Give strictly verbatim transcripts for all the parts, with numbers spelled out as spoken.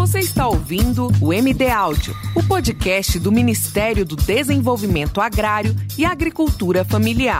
Você está ouvindo o M D Áudio, o podcast do Ministério do Desenvolvimento Agrário e Agricultura Familiar.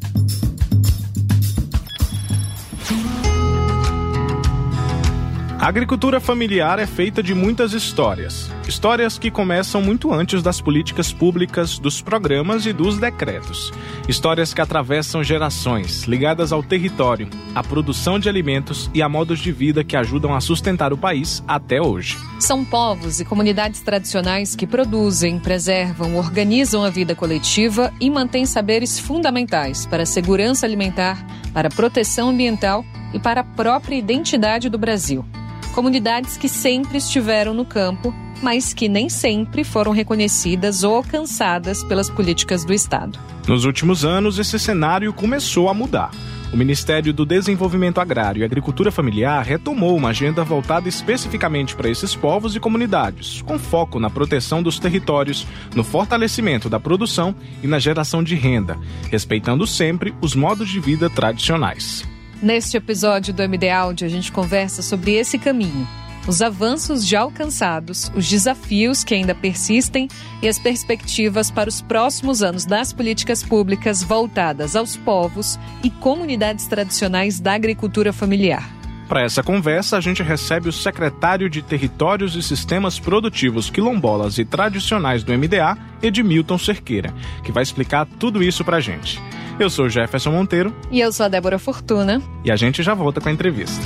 A agricultura familiar é feita de muitas histórias. Histórias que começam muito antes das políticas públicas, dos programas e dos decretos. Histórias que atravessam gerações, ligadas ao território, à produção de alimentos e a modos de vida que ajudam a sustentar o país até hoje. São povos e comunidades tradicionais que produzem, preservam, organizam a vida coletiva e mantêm saberes fundamentais para a segurança alimentar, para a proteção ambiental e para a própria identidade do Brasil. Comunidades que sempre estiveram no campo, mas que nem sempre foram reconhecidas ou alcançadas pelas políticas do Estado. Nos últimos anos, esse cenário começou a mudar. O Ministério do Desenvolvimento Agrário e Agricultura Familiar retomou uma agenda voltada especificamente para esses povos e comunidades, com foco na proteção dos territórios, no fortalecimento da produção e na geração de renda, respeitando sempre os modos de vida tradicionais. Neste episódio do M D Áudio, a gente conversa sobre esse caminho, os avanços já alcançados, os desafios que ainda persistem e as perspectivas para os próximos anos das políticas públicas voltadas aos povos e comunidades tradicionais da agricultura familiar. Para essa conversa, a gente recebe o secretário de Territórios e Sistemas Produtivos Quilombolas e Tradicionais do M D A, Edmilton Cerqueira, que vai explicar tudo isso para a gente. Eu sou o Jefferson Monteiro. E eu sou a Débora Fortuna. E a gente já volta com a entrevista.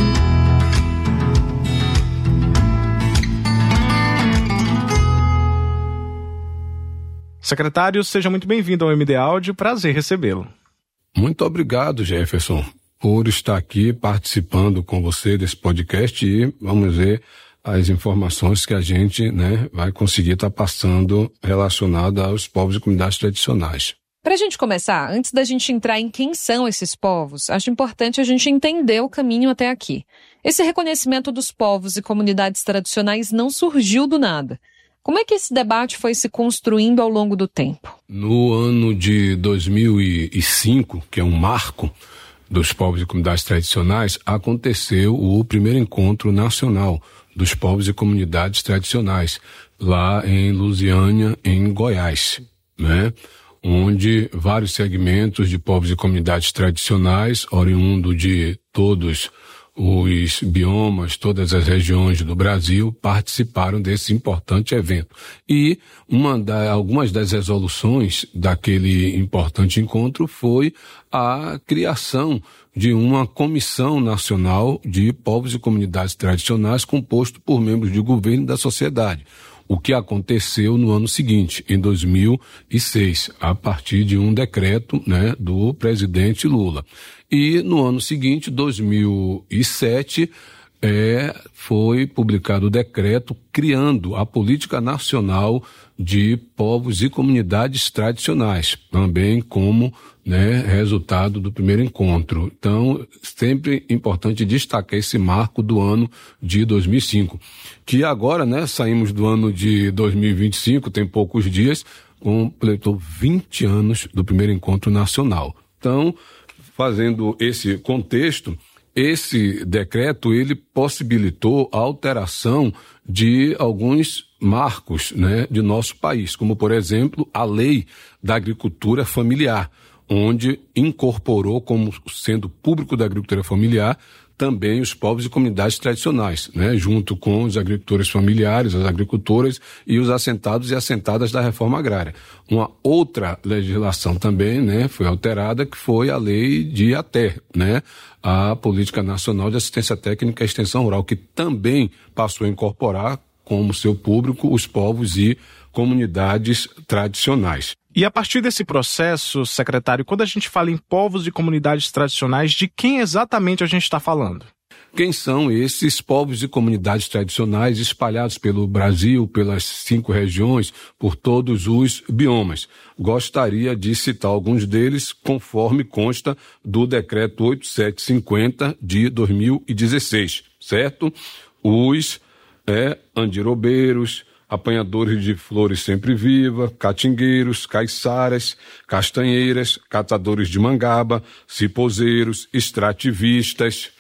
Secretário, seja muito bem-vindo ao M D Áudio. Prazer recebê-lo. Muito obrigado, Jefferson, por estar aqui participando com você desse podcast e vamos ver as informações que a gente, né, vai conseguir estar passando relacionadas aos povos e comunidades tradicionais. Para a gente começar, antes da gente entrar em quem são esses povos, acho importante a gente entender o caminho até aqui. Esse reconhecimento dos povos e comunidades tradicionais não surgiu do nada. Como é que esse debate foi se construindo ao longo do tempo? No ano de dois mil e cinco, que é um marco dos povos e comunidades tradicionais, aconteceu o primeiro encontro nacional dos povos e comunidades tradicionais, lá em Lusiânia, em Goiás, né? Onde vários segmentos de povos e comunidades tradicionais, oriundo de todos os biomas, todas as regiões do Brasil, participaram desse importante evento. E uma da, algumas das resoluções daquele importante encontro foi a criação de uma comissão nacional de povos e comunidades tradicionais composto por membros de governo e da sociedade. O que aconteceu no ano seguinte, em dois mil e seis, a partir de um decreto, né, do presidente Lula. E no ano seguinte, dois mil e sete, é, foi publicado o decreto criando a Política Nacional de Povos e Comunidades Tradicionais, também como, né, resultado do primeiro encontro. Então, sempre importante destacar esse marco do ano de dois mil e cinco, que agora, né, saímos do ano de dois mil e vinte e cinco, tem poucos dias, completou vinte anos do primeiro encontro nacional. Então, fazendo esse contexto, esse decreto, ele possibilitou a alteração de alguns marcos, né, de nosso país, como, por exemplo, a Lei da Agricultura Familiar, onde incorporou como sendo público da agricultura familiar também os povos e comunidades tradicionais, né, junto com os agricultores familiares, as agricultoras e os assentados e assentadas da reforma agrária. Uma outra legislação também, né, foi alterada, que foi a lei de ATER, né, a Política Nacional de Assistência Técnica e Extensão Rural, que também passou a incorporar como seu público os povos e comunidades tradicionais. E a partir desse processo, secretário, quando a gente fala em povos e comunidades tradicionais, de quem exatamente a gente está falando? Quem são esses povos e comunidades tradicionais espalhados pelo Brasil, pelas cinco regiões, por todos os biomas? Gostaria de citar alguns deles, conforme consta do Decreto oito mil setecentos e cinquenta de dois mil e dezesseis, certo? Os é, andirobeiros, apanhadores de flores sempre-viva, catingueiros, caiçaras, castanheiras, catadores de mangaba, cipozeiros, extrativistas,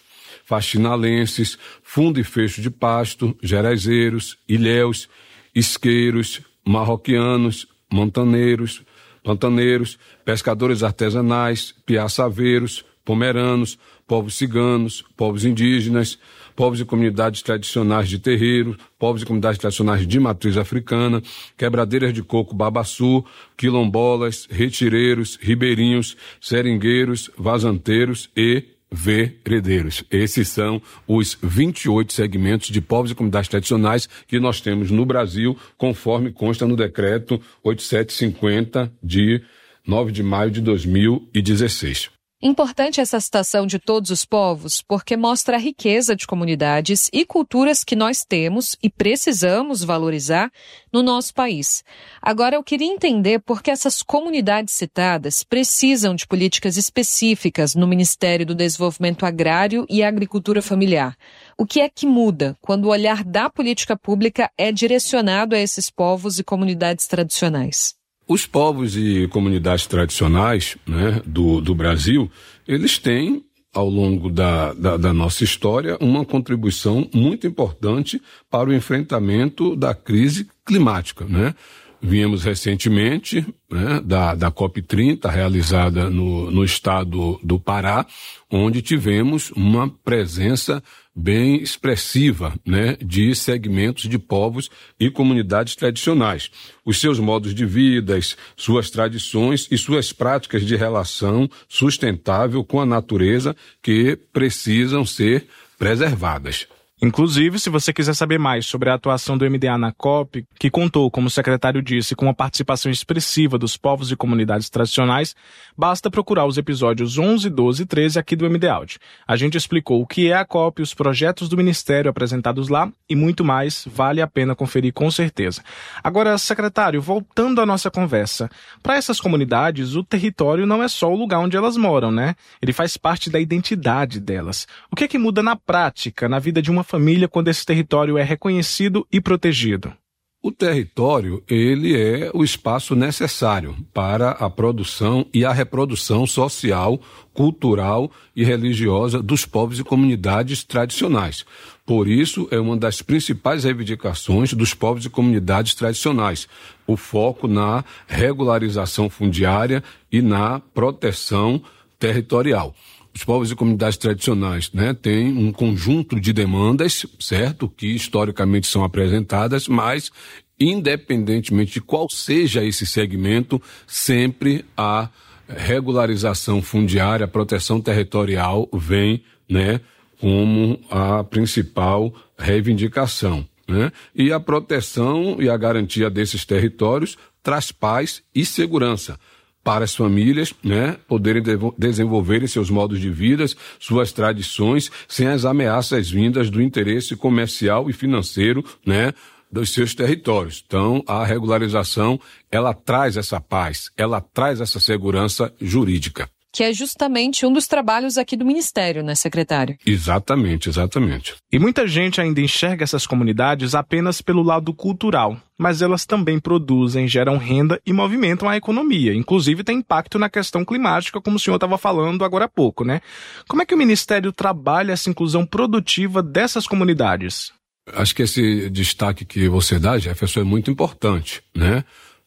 faxinalenses, fundo e fecho de pasto, gerazeiros, ilhéus, isqueiros, marroquianos, montaneiros, pantaneiros, pescadores artesanais, piaçaveiros, pomeranos, povos ciganos, povos indígenas, povos e comunidades tradicionais de terreiro, povos e comunidades tradicionais de matriz africana, quebradeiras de coco babaçu, quilombolas, retireiros, ribeirinhos, seringueiros, vazanteiros e veredeiros. Esses são os vinte e oito segmentos de povos e comunidades tradicionais que nós temos no Brasil, conforme consta no decreto oito mil setecentos e cinquenta de nove de maio de dois mil e dezesseis. Importante essa citação de todos os povos, porque mostra a riqueza de comunidades e culturas que nós temos e precisamos valorizar no nosso país. Agora, eu queria entender por que essas comunidades citadas precisam de políticas específicas no Ministério do Desenvolvimento Agrário e Agricultura Familiar. O que é que muda quando o olhar da política pública é direcionado a esses povos e comunidades tradicionais? Os povos e comunidades tradicionais, né, do, do Brasil, eles têm, ao longo da, da, da nossa história, uma contribuição muito importante para o enfrentamento da crise climática, né? Viemos recentemente, né, da, da COP trinta, realizada no, no estado do Pará, onde tivemos uma presença bem expressiva, né, de segmentos de povos e comunidades tradicionais. Os seus modos de vida, suas tradições e suas práticas de relação sustentável com a natureza que precisam ser preservadas. Inclusive, se você quiser saber mais sobre a atuação do M D A na COP, que contou, como o secretário disse, com a participação expressiva dos povos e comunidades tradicionais, basta procurar os episódios onze, doze e treze aqui do M D Audio. A gente explicou o que é a COP, os projetos do Ministério apresentados lá e muito mais, vale a pena conferir com certeza. Agora, secretário, voltando à nossa conversa, para essas comunidades, o território não é só o lugar onde elas moram, né? Ele faz parte da identidade delas. O que é que muda na prática, na vida de uma família quando esse território é reconhecido e protegido? O território, ele é o espaço necessário para a produção e a reprodução social, cultural e religiosa dos povos e comunidades tradicionais. Por isso, é uma das principais reivindicações dos povos e comunidades tradicionais, o foco na regularização fundiária e na proteção territorial. Os povos e comunidades tradicionais, né, têm um conjunto de demandas, certo, que historicamente são apresentadas, mas, independentemente de qual seja esse segmento, sempre a regularização fundiária, a proteção territorial vem, né, como a principal reivindicação, né? E a proteção e a garantia desses territórios traz paz e segurança para as famílias, né, poderem de- desenvolverem seus modos de vida, suas tradições, sem as ameaças vindas do interesse comercial e financeiro, né, dos seus territórios. Então, a regularização, ela traz essa paz, ela traz essa segurança jurídica. Que é justamente um dos trabalhos aqui do Ministério, né, secretário? Exatamente, exatamente. E muita gente ainda enxerga essas comunidades apenas pelo lado cultural, mas elas também produzem, geram renda e movimentam a economia. Inclusive tem impacto na questão climática, como o senhor estava falando agora há pouco, né? Como é que o Ministério trabalha essa inclusão produtiva dessas comunidades? Acho que esse destaque que você dá, Jefferson, é muito importante, né?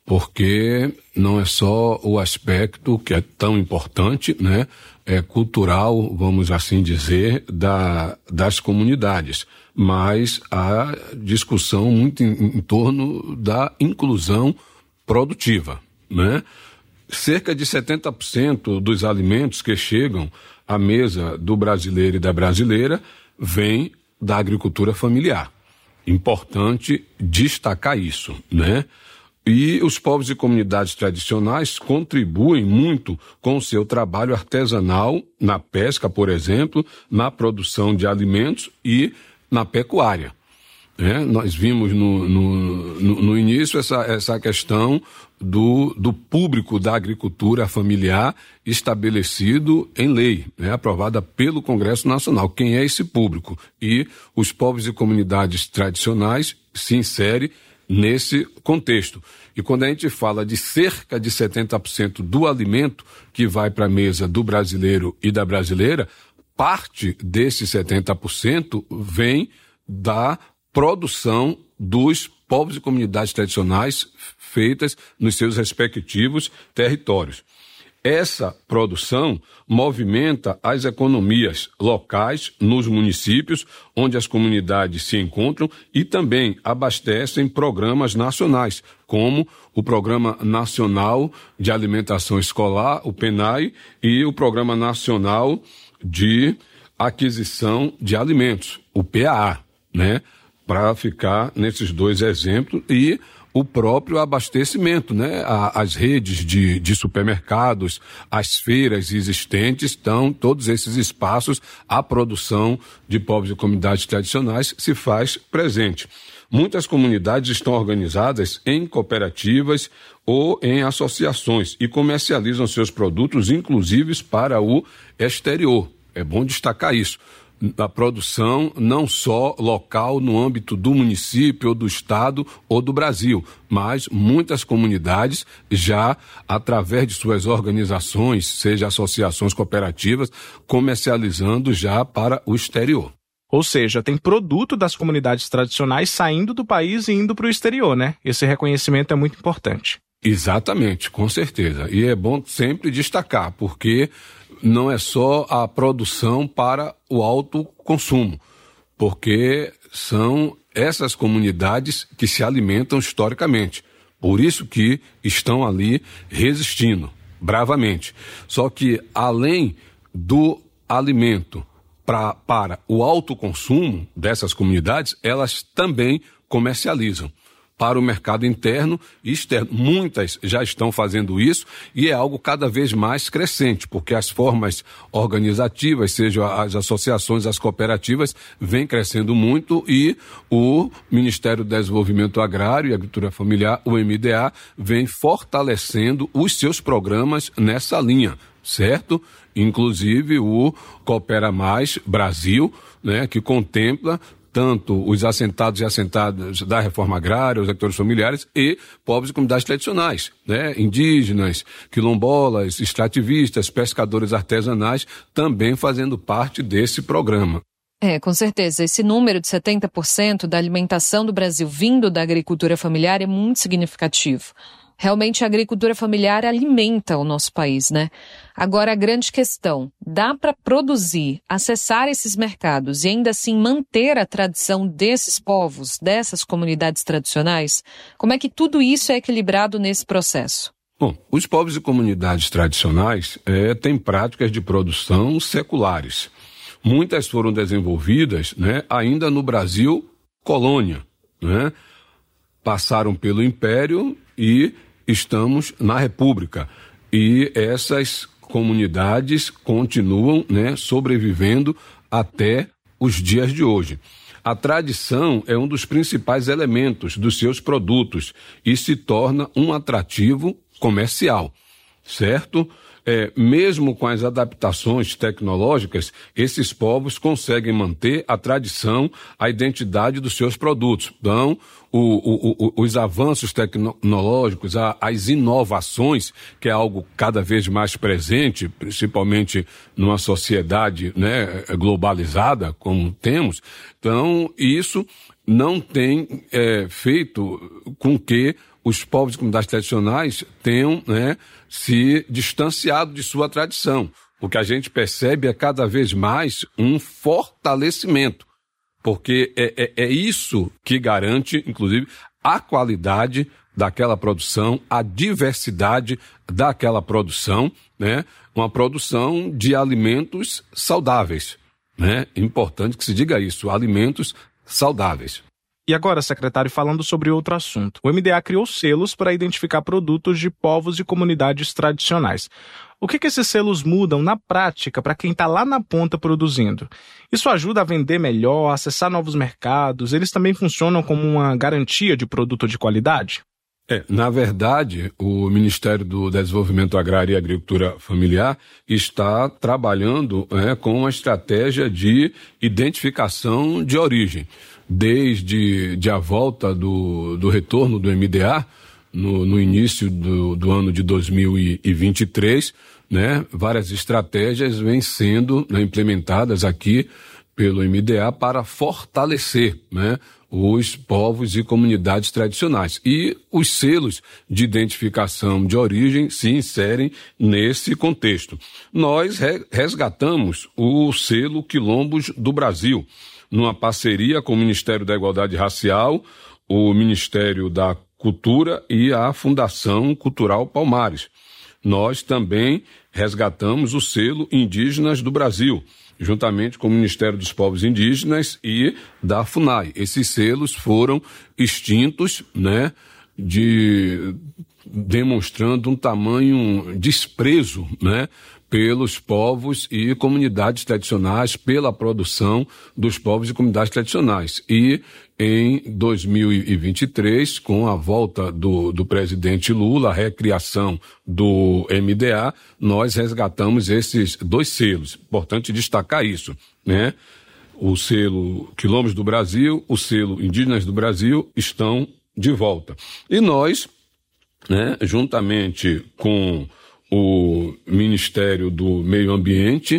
Porque não é só o aspecto que é tão importante, né, é cultural, vamos assim dizer, da, das comunidades, mas a discussão muito em, em torno da inclusão produtiva, né? Cerca de setenta por cento dos alimentos que chegam à mesa do brasileiro e da brasileira vem da agricultura familiar. Importante destacar isso, né? E os povos e comunidades tradicionais contribuem muito com o seu trabalho artesanal na pesca, por exemplo, na produção de alimentos e na pecuária. É, nós vimos no, no, no, no início essa, essa questão do, do público da agricultura familiar estabelecido em lei, né, aprovada pelo Congresso Nacional. Quem é esse público? E os povos e comunidades tradicionais se inserem nesse contexto. E quando a gente fala de cerca de setenta por cento do alimento que vai para a mesa do brasileiro e da brasileira, parte desses setenta por cento vem da produção dos povos e comunidades tradicionais feitas nos seus respectivos territórios. Essa produção movimenta as economias locais nos municípios onde as comunidades se encontram e também abastecem programas nacionais, como o Programa Nacional de Alimentação Escolar, o PENAE, e o Programa Nacional de Aquisição de Alimentos, o P A A, né? Para ficar nesses dois exemplos, e o próprio abastecimento, né? As redes de, de supermercados, as feiras existentes, estão todos esses espaços, a produção de povos e comunidades tradicionais se faz presente. Muitas comunidades estão organizadas em cooperativas ou em associações e comercializam seus produtos, inclusive para o exterior. É bom destacar isso. A produção não só local no âmbito do município ou do estado ou do Brasil, mas muitas comunidades já, através de suas organizações, seja associações cooperativas, comercializando já para o exterior. Ou seja, tem produto das comunidades tradicionais saindo do país e indo para o exterior, né? Esse reconhecimento é muito importante. Exatamente, com certeza. E é bom sempre destacar, porque não é só a produção para o alto consumo, porque são essas comunidades que se alimentam historicamente. Por isso que estão ali resistindo bravamente. Só que além do alimento pra, para o alto consumo dessas comunidades, elas também comercializam para o mercado interno e externo. Muitas já estão fazendo isso e é algo cada vez mais crescente, porque as formas organizativas, sejam as associações, as cooperativas, vêm crescendo muito e o Ministério do Desenvolvimento Agrário e Agricultura Familiar, o M D A, vem fortalecendo os seus programas nessa linha, certo? Inclusive o Coopera Mais Brasil, né, que contempla tanto os assentados e assentadas da reforma agrária, os agricultores familiares e povos e comunidades tradicionais, né? Indígenas, quilombolas, extrativistas, pescadores artesanais, também fazendo parte desse programa. É, com certeza. Esse número de setenta por cento da alimentação do Brasil vindo da agricultura familiar é muito significativo. Realmente a agricultura familiar alimenta o nosso país, né? Agora a grande questão, dá para produzir, acessar esses mercados e ainda assim manter a tradição desses povos, dessas comunidades tradicionais? Como é que tudo isso é equilibrado nesse processo? Bom, os povos e comunidades tradicionais é, têm práticas de produção seculares. Muitas foram desenvolvidas, né, ainda no Brasil colônia, né? Passaram pelo Império e estamos na República. E essas comunidades continuam, né, sobrevivendo até os dias de hoje. A tradição é um dos principais elementos dos seus produtos e se torna um atrativo comercial, certo? É, mesmo com as adaptações tecnológicas, esses povos conseguem manter a tradição, a identidade dos seus produtos. Então, o, o, o, os avanços tecnológicos, a, as inovações, que é algo cada vez mais presente, principalmente numa sociedade, né, globalizada, como temos, então isso não tem é, feito com que os povos e comunidades tradicionais tenham, né, se distanciado de sua tradição. O que a gente percebe é cada vez mais um fortalecimento, porque é, é, é isso que garante, inclusive, a qualidade daquela produção, a diversidade daquela produção, né, uma produção de alimentos saudáveis, né? Importante que se diga isso, alimentos saudáveis. E agora, secretário, falando sobre outro assunto. O M D A criou selos para identificar produtos de povos e comunidades tradicionais. O que, que esses selos mudam na prática para quem está lá na ponta produzindo? Isso ajuda a vender melhor, a acessar novos mercados? Eles também funcionam como uma garantia de produto de qualidade? É, na verdade, o Ministério do Desenvolvimento Agrário e Agricultura Familiar está trabalhando, é, com uma estratégia de identificação de origem. Desde de a volta do, do retorno do M D A, no, no início do, do ano de dois mil e vinte e três, né, várias estratégias vêm sendo, né, implementadas aqui pelo M D A para fortalecer, né, os povos e comunidades tradicionais. E os selos de identificação de origem se inserem nesse contexto. Nós resgatamos o selo Quilombos do Brasil, numa parceria com o Ministério da Igualdade Racial, o Ministério da Cultura e a Fundação Cultural Palmares. Nós também resgatamos o selo Indígenas do Brasil, juntamente com o Ministério dos Povos Indígenas e da FUNAI. Esses selos foram extintos, né, de, demonstrando um tamanho desprezo, né, pelos povos e comunidades tradicionais, pela produção dos povos e comunidades tradicionais. E em dois mil e vinte e três, com a volta do, do presidente Lula, a recriação do M D A, nós resgatamos esses dois selos. Importante destacar isso, né? O selo Quilombos do Brasil, o selo Indígenas do Brasil estão de volta. E nós, né, juntamente com o Ministério do Meio Ambiente,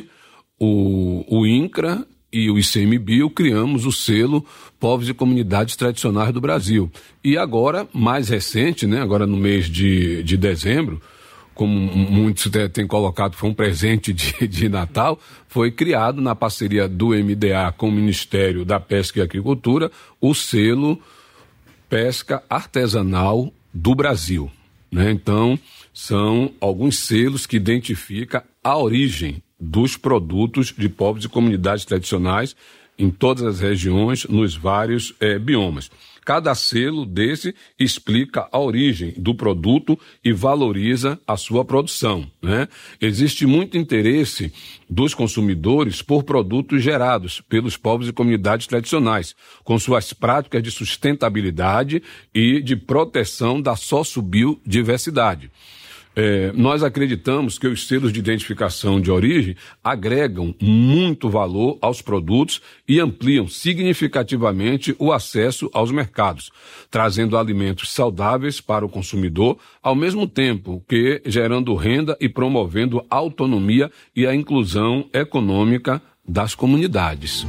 o, o INCRA e o I C M B I U, criamos o selo Povos e Comunidades Tradicionais do Brasil. E agora, mais recente, né, agora no mês de, de dezembro, como muitos têm colocado, foi um presente de, de Natal, foi criado na parceria do M D A com o Ministério da Pesca e Agricultura o selo Pesca Artesanal do Brasil, né? Então, são alguns selos que identificam a origem dos produtos de povos e comunidades tradicionais em todas as regiões, nos vários eh, biomas. Cada selo desse explica a origem do produto e valoriza a sua produção, né? Existe muito interesse dos consumidores por produtos gerados pelos povos e comunidades tradicionais, com suas práticas de sustentabilidade e de proteção da sociobiodiversidade. É, nós acreditamos que os selos de identificação de origem agregam muito valor aos produtos e ampliam significativamente o acesso aos mercados, trazendo alimentos saudáveis para o consumidor, ao mesmo tempo que gerando renda e promovendo a autonomia e a inclusão econômica das comunidades.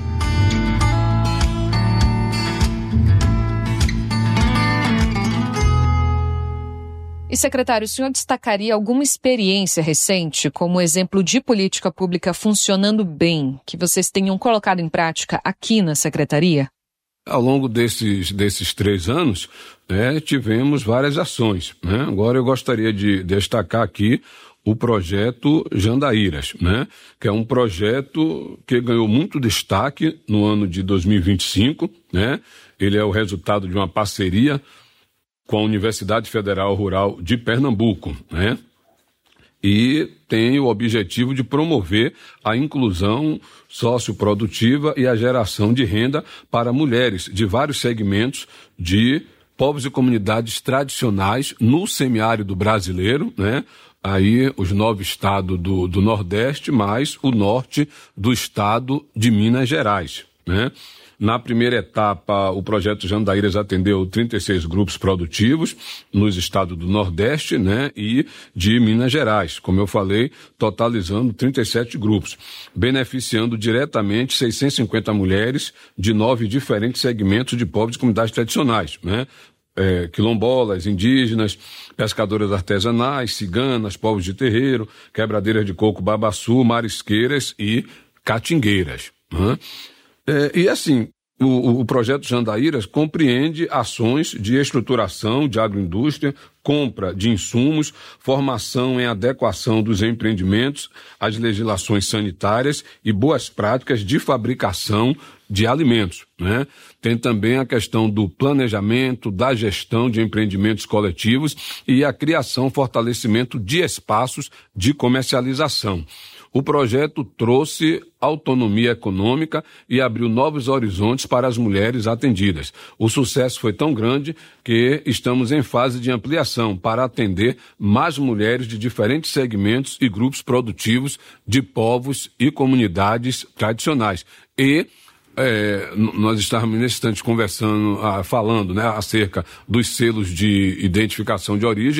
E, secretário, o senhor destacaria alguma experiência recente como exemplo de política pública funcionando bem, que vocês tenham colocado em prática aqui na secretaria? Ao longo desses, desses três anos, né, tivemos várias ações, né? Agora eu gostaria de destacar aqui o projeto Jandaíras, né, que é um projeto que ganhou muito destaque no ano de dois mil e vinte e cinco, né? Ele é o resultado de uma parceria com a Universidade Federal Rural de Pernambuco, né? E tem o objetivo de promover a inclusão socioprodutiva e a geração de renda para mulheres de vários segmentos de povos e comunidades tradicionais no semiárido brasileiro, né? Aí os nove estados do, do Nordeste, mais o norte do estado de Minas Gerais, né? Na primeira etapa, o projeto Jandaíras atendeu trinta e seis grupos produtivos nos estados do Nordeste, né, e de Minas Gerais, como eu falei, totalizando trinta e sete grupos, beneficiando diretamente seiscentas e cinquenta mulheres de nove diferentes segmentos de povos e comunidades tradicionais, né? É, quilombolas, indígenas, pescadoras artesanais, ciganas, povos de terreiro, quebradeiras de coco babaçu, marisqueiras e catingueiras, né? É, e assim, o, o projeto Jandaíras compreende ações de estruturação de agroindústria, compra de insumos, formação em adequação dos empreendimentos às legislações sanitárias e boas práticas de fabricação de alimentos, né? Tem também a questão do planejamento, da gestão de empreendimentos coletivos e a criação, fortalecimento de espaços de comercialização. O projeto trouxe autonomia econômica e abriu novos horizontes para as mulheres atendidas. O sucesso foi tão grande que estamos em fase de ampliação para atender mais mulheres de diferentes segmentos e grupos produtivos de povos e comunidades tradicionais. E É, nós estávamos nesse instante conversando, ah, falando, né, acerca dos selos de identificação de origem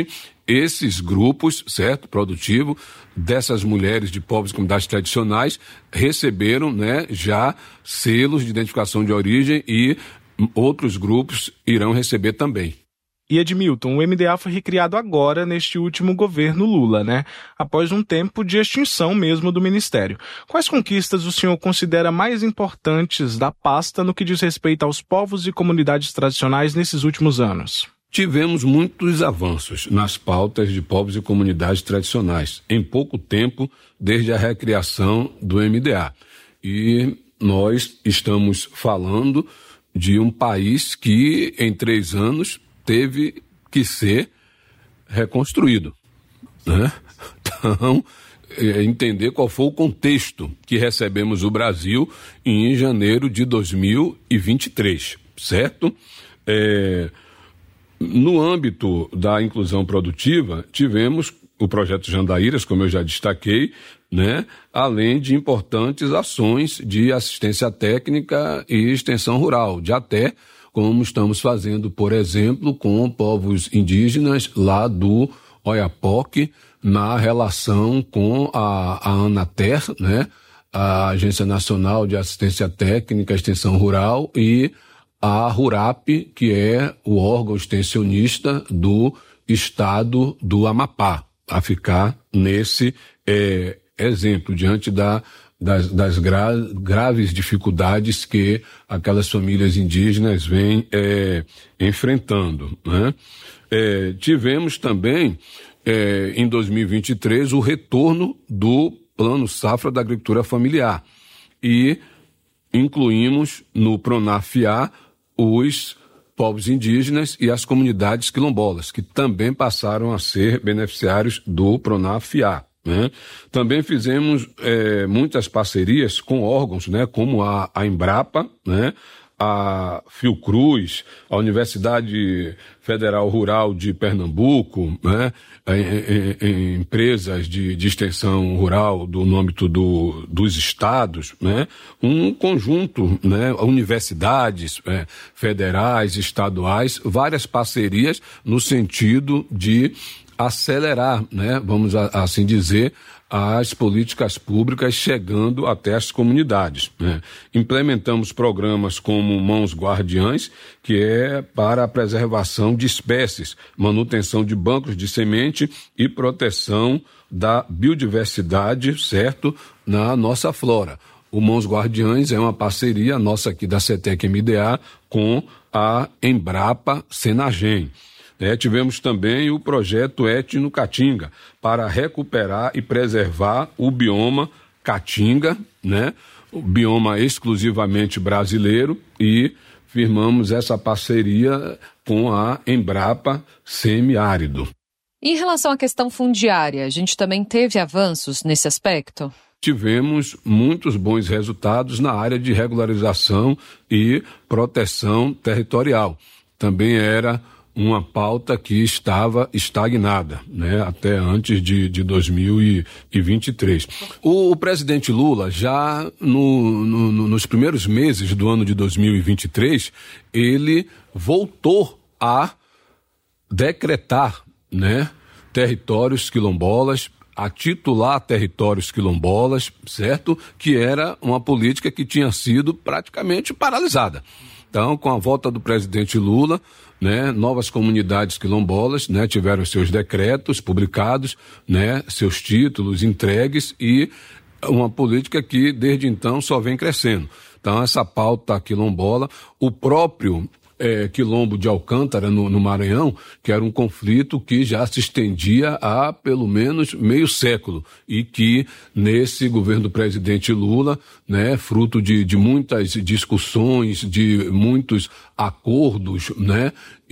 esses grupos, certo, produtivo, dessas mulheres de povos e comunidades tradicionais, receberam, né, já selos de identificação de origem e outros grupos irão receber também. E Edmilton, o M D A foi recriado agora neste último governo Lula, né? Após um tempo de extinção mesmo do Ministério. Quais conquistas o senhor considera mais importantes da pasta no que diz respeito aos povos e comunidades tradicionais nesses últimos anos? Tivemos muitos avanços nas pautas de povos e comunidades tradicionais, em pouco tempo, desde a recriação do M D A. E nós estamos falando de um país que, em três anos, teve que ser reconstruído, né? Então, é, entender qual foi o contexto que recebemos o Brasil em janeiro de dois mil e vinte e três, certo? É, no âmbito da inclusão produtiva, tivemos o projeto Jandaíras, como eu já destaquei, né? Além de importantes ações de assistência técnica e extensão rural, de até como estamos fazendo, por exemplo, com povos indígenas lá do Oiapoque, na relação com a, a Anater, né, a Agência Nacional de Assistência Técnica e Extensão Rural, e a RURAP, que é o órgão extensionista do estado do Amapá, a ficar nesse é, exemplo, diante da das, das gra, graves dificuldades que aquelas famílias indígenas vêm é, enfrentando, né? É, tivemos também, é, em dois mil e vinte e três, o retorno do Plano Safra da Agricultura Familiar e incluímos no Pronaf-A os povos indígenas e as comunidades quilombolas, que também passaram a ser beneficiários do Pronaf-A. Né? Também fizemos é, muitas parcerias com órgãos, né, como a, a Embrapa, né, a Fiocruz, a Universidade Federal Rural de Pernambuco, né, em, em, em empresas de, de extensão rural do, no âmbito do, dos estados, né, um conjunto, né, universidades é, federais, estaduais, várias parcerias no sentido de acelerar, né, vamos a, assim dizer, as políticas públicas chegando até as comunidades, né? Implementamos programas como Mãos Guardiãs, que é para a preservação de espécies, manutenção de bancos de semente e proteção da biodiversidade, certo, na nossa flora. O Mãos Guardiães é uma parceria nossa aqui da CETEC M D A com a Embrapa Senagem. É, tivemos também o projeto Etno Caatinga, para recuperar e preservar o bioma Caatinga, né? O bioma exclusivamente brasileiro, e firmamos essa parceria com a Embrapa Semiárido. Em relação à questão fundiária, a gente também teve avanços nesse aspecto? Tivemos muitos bons resultados na área de regularização e proteção territorial. Também era uma pauta que estava estagnada, né, até antes de, de dois mil e vinte e três. O, o presidente Lula, já no, no, nos primeiros meses do ano de dois mil e vinte e três, ele voltou a decretar, né, territórios quilombolas, a titular territórios quilombolas, certo? Que era uma política que tinha sido praticamente paralisada. Então, com a volta do presidente Lula, né, novas comunidades quilombolas, né, tiveram seus decretos publicados, né, seus títulos entregues, e uma política que desde então só vem crescendo. Então, essa pauta quilombola, o próprio É, quilombo de Alcântara, no, no Maranhão, que era um conflito que já se estendia há pelo menos meio século, e que nesse governo do presidente Lula, né, fruto de, de muitas discussões, de muitos acordos, né,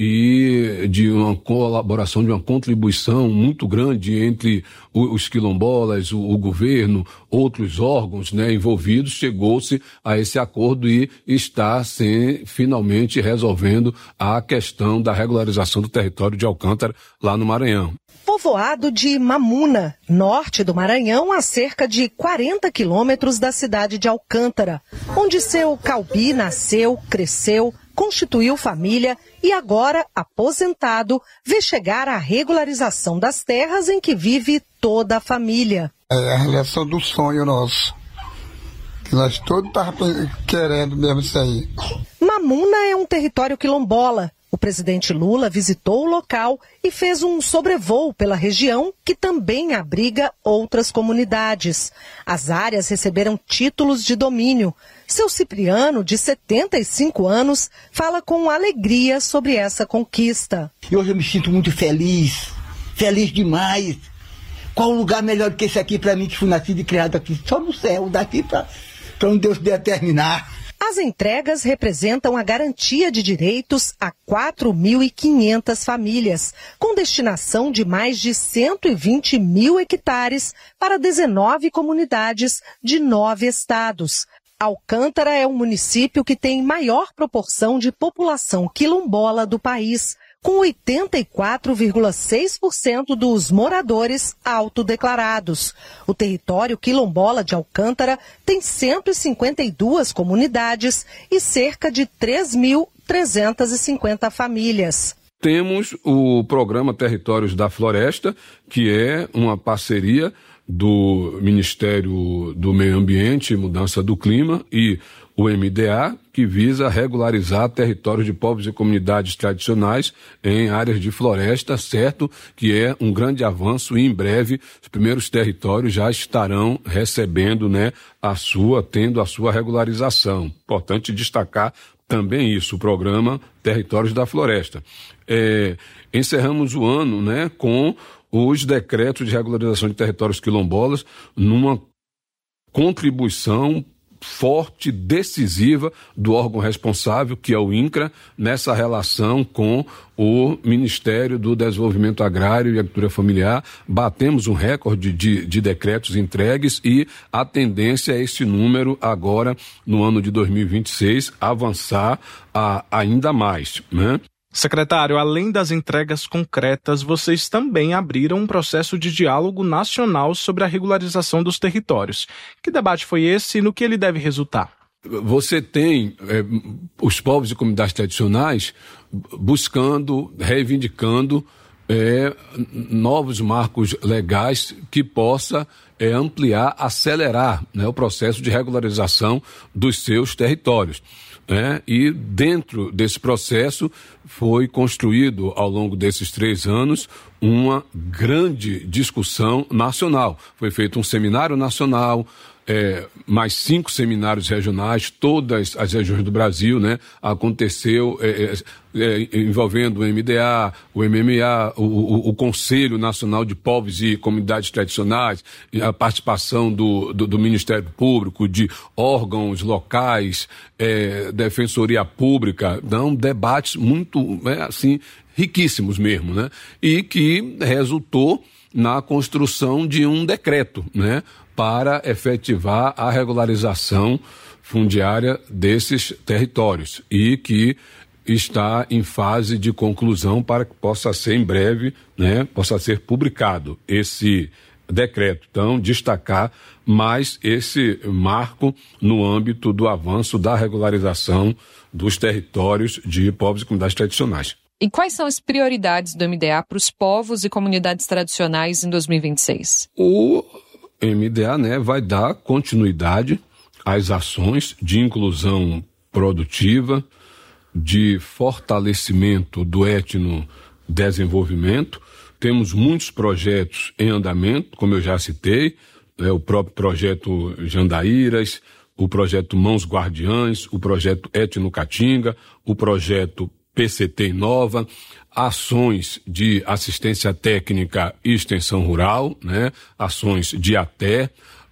e de uma colaboração, de uma contribuição muito grande entre os quilombolas, o, o governo, outros órgãos, né, envolvidos, chegou-se a esse acordo e está se, finalmente resolvendo a questão da regularização do território de Alcântara, lá no Maranhão. Povoado de Mamuna, norte do Maranhão, a cerca de quarenta quilômetros da cidade de Alcântara, onde seu Calbi nasceu, cresceu, constituiu família e agora, aposentado, vê chegar a regularização das terras em que vive toda a família. É a realização do sonho nosso, que nós todos estávamos querendo mesmo isso aí. Mamuna é um território quilombola. O presidente Lula visitou o local e fez um sobrevoo pela região, que também abriga outras comunidades. As áreas receberam títulos de domínio. Seu Cipriano, de setenta e cinco anos, fala com alegria sobre essa conquista. E hoje eu me sinto muito feliz, feliz demais. Qual lugar melhor do que esse aqui para mim, que fui nascido e criado aqui? Só no céu, daqui para onde Deus determinar. As entregas representam a garantia de direitos a quatro mil e quinhentas famílias, com destinação de mais de cento e vinte mil hectares para dezenove comunidades de nove estados. Alcântara é o município que tem maior proporção de população quilombola do país, com oitenta e quatro vírgula seis por cento dos moradores autodeclarados. O território quilombola de Alcântara tem cento e cinquenta e duas comunidades e cerca de três mil trezentas e cinquenta famílias. Temos o programa Territórios da Floresta, que é uma parceria do Ministério do Meio Ambiente e Mudança do Clima e o M D A, que visa regularizar territórios de povos e comunidades tradicionais em áreas de floresta, certo que é um grande avanço e em breve os primeiros territórios já estarão recebendo, né, a sua, tendo a sua regularização. Importante destacar também isso, o programa Territórios da Floresta. É, encerramos o ano, né, com os decretos de regularização de territórios quilombolas numa contribuição forte, decisiva do órgão responsável, que é o INCRA, nessa relação com o Ministério do Desenvolvimento Agrário e Agricultura Familiar. Batemos um recorde de, de decretos entregues e a tendência é esse número agora, no ano de dois mil e vinte e seis, avançar a, ainda mais, né? Secretário, além das entregas concretas, vocês também abriram um processo de diálogo nacional sobre a regularização dos territórios. Que debate foi esse e no que ele deve resultar? Você tem é, os povos e comunidades tradicionais buscando, reivindicando é, novos marcos legais que possa é, ampliar, acelerar, né, o processo de regularização dos seus territórios. É, e dentro desse processo foi construído ao longo desses três anos uma grande discussão nacional. Foi feito um seminário nacional, é, mais cinco seminários regionais, todas as regiões do Brasil, né? Aconteceu é, é, envolvendo o M D A, o M M A, o, o, o Conselho Nacional de Povos e Comunidades Tradicionais, a participação do, do, do Ministério Público, de órgãos locais, é, Defensoria Pública, dão debates muito, é, assim, riquíssimos mesmo, né? E que resultou na construção de um decreto, né, para efetivar a regularização fundiária desses territórios e que está em fase de conclusão para que possa ser em breve, né, possa ser publicado esse decreto. Então, destacar mais esse marco no âmbito do avanço da regularização dos territórios de povos e comunidades tradicionais. E quais são as prioridades do M D A para os povos e comunidades tradicionais em dois mil e vinte e seis? O M D A, né, vai dar continuidade às ações de inclusão produtiva, de fortalecimento do etnodesenvolvimento. Temos muitos projetos em andamento, como eu já citei, é, o próprio projeto Jandaíras, o projeto Mãos Guardiãs, o projeto Etno Caatinga, o projeto P C T Inova, ações de assistência técnica e extensão rural, né? Ações de até,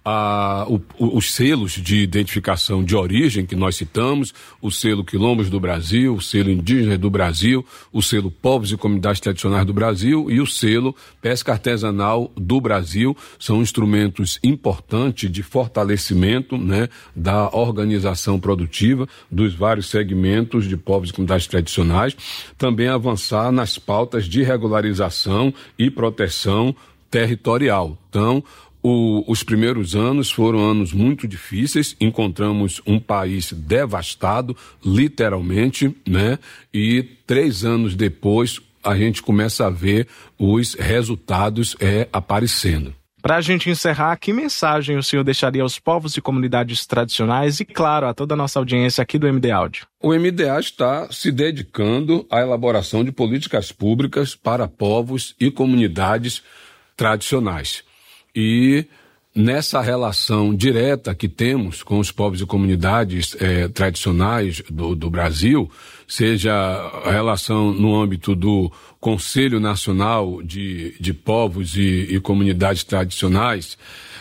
a, o, os selos de identificação de origem que nós citamos, o selo Quilombos do Brasil, o selo Indígena do Brasil, o selo Povos e Comunidades Tradicionais do Brasil e o selo Pesca Artesanal do Brasil, são instrumentos importantes de fortalecimento, né, da organização produtiva dos vários segmentos de povos e comunidades tradicionais, também avançar nas pautas de regularização e proteção territorial. Então, O, os primeiros anos foram anos muito difíceis, encontramos um país devastado, literalmente, né? E três anos depois a gente começa a ver os resultados é, aparecendo. Para a gente encerrar, que mensagem o senhor deixaria aos povos e comunidades tradicionais e, claro, a toda a nossa audiência aqui do M D Áudio? O M D A está se dedicando à elaboração de políticas públicas para povos e comunidades tradicionais. E nessa relação direta que temos com os povos e comunidades eh, tradicionais do, do Brasil, seja a relação no âmbito do Conselho Nacional de, de Povos e, e Comunidades Tradicionais,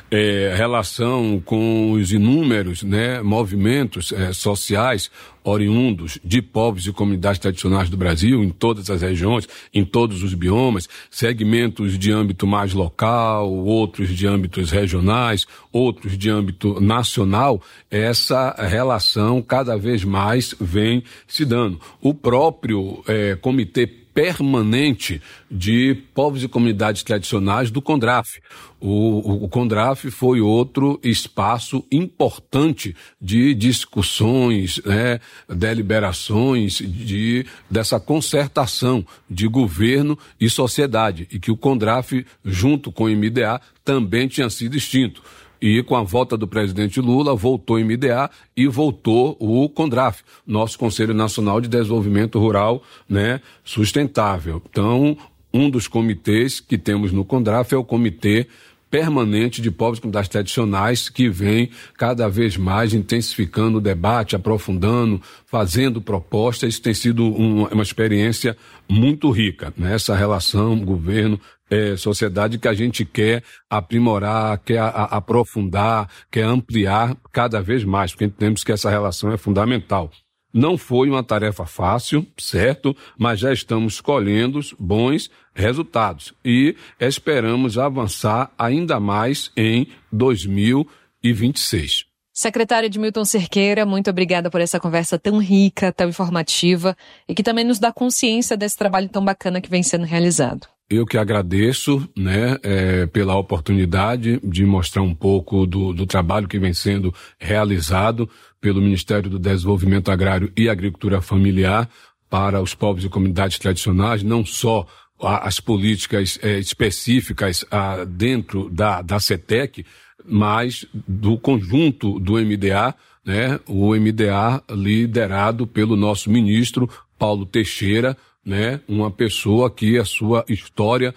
é, relação com os inúmeros né, movimentos é, sociais oriundos de povos e comunidades tradicionais do Brasil, em todas as regiões, em todos os biomas, segmentos de âmbito mais local, outros de âmbitos regionais, outros de âmbito nacional, essa relação cada vez mais vem se dando. O próprio é, Comitê Permanente de Povos e Comunidades Tradicionais do CONDRAF. O, o CONDRAF foi outro espaço importante de discussões, né, deliberações, de, dessa concertação de governo e sociedade, e que o CONDRAF, junto com o M D A, também tinha sido extinto. E com a volta do presidente Lula, voltou o M D A e voltou o CONDRAF, nosso Conselho Nacional de Desenvolvimento Rural, né, Sustentável. Então, um dos comitês que temos no CONDRAF é o Comitê Permanente de Povos e Comunidades Tradicionais, que vem cada vez mais intensificando o debate, aprofundando, fazendo propostas. Isso tem sido um, uma experiência muito rica, né? Essa relação governo, é, sociedade, que a gente quer aprimorar, quer a, a, aprofundar, quer ampliar cada vez mais, porque entendemos que essa relação é fundamental. Não foi uma tarefa fácil, certo? Mas já estamos colhendo bons resultados e esperamos avançar ainda mais em dois mil e vinte e seis. Secretário Edmilton Cerqueira, muito obrigada por essa conversa tão rica, tão informativa e que também nos dá consciência desse trabalho tão bacana que vem sendo realizado. Eu que agradeço, né, é, pela oportunidade de mostrar um pouco do, do trabalho que vem sendo realizado pelo Ministério do Desenvolvimento Agrário e Agricultura Familiar para os povos e comunidades tradicionais, não só a, as políticas é, específicas a, dentro da, da CETEC, mas do conjunto do M D A, né, o M D A liderado pelo nosso ministro Paulo Teixeira, né, uma pessoa que a sua história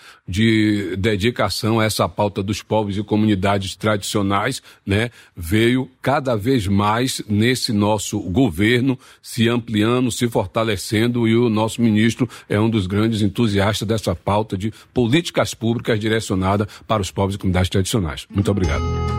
de dedicação a essa pauta dos povos e comunidades tradicionais, né, veio cada vez mais nesse nosso governo se ampliando, se fortalecendo, e o nosso ministro é um dos grandes entusiastas dessa pauta de políticas públicas direcionadas para os povos e comunidades tradicionais. Muito obrigado.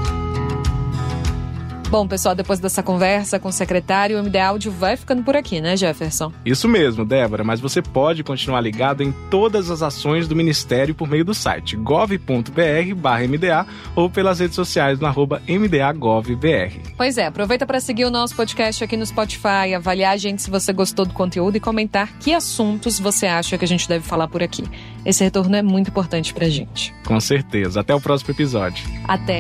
Bom, pessoal, depois dessa conversa com o secretário, o M D Áudio vai ficando por aqui, né, Jefferson? Isso mesmo, Débora, mas você pode continuar ligado em todas as ações do Ministério por meio do site gov ponto br barra M D A ou pelas redes sociais no arroba M D A Gov B R. Pois é, aproveita para seguir o nosso podcast aqui no Spotify, avaliar a gente se você gostou do conteúdo e comentar que assuntos você acha que a gente deve falar por aqui. Esse retorno é muito importante pra gente. Com certeza. Até o próximo episódio. Até.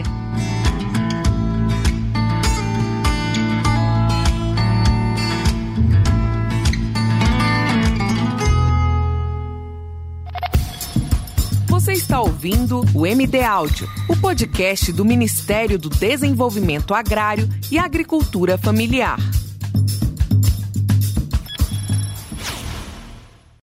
Você está ouvindo o M D Áudio, o podcast do Ministério do Desenvolvimento Agrário e Agricultura Familiar.